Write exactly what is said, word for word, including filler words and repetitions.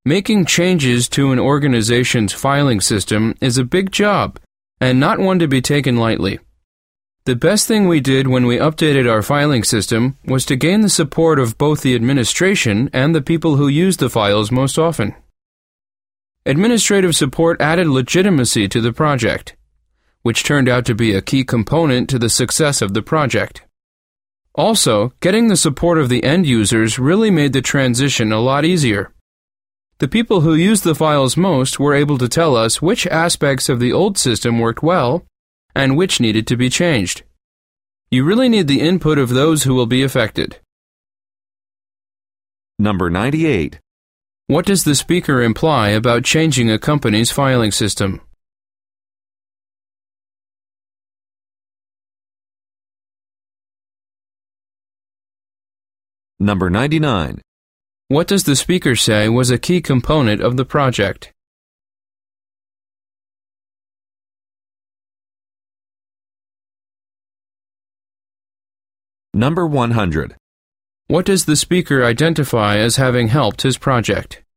Making changes to an organization's filing system is a big job, and not one to be taken lightly. The best thing we did when we updated our filing system was to gain the support of both the administration and the people who use the files most often. Administrative support added legitimacy to the project, which turned out to be a key component to the success of the project. Also, getting the support of the end users really made the transition a lot easier. The people who used the files most were able to tell us which aspects of the old system worked well and which needed to be changed. You really need the input of those who will be affected. Number ninety-eight. What does the speaker imply about changing a company's filing system? Number ninety-nine. What does the speaker say was a key component of the project? Number one hundred. What does the speaker identify as having helped his project?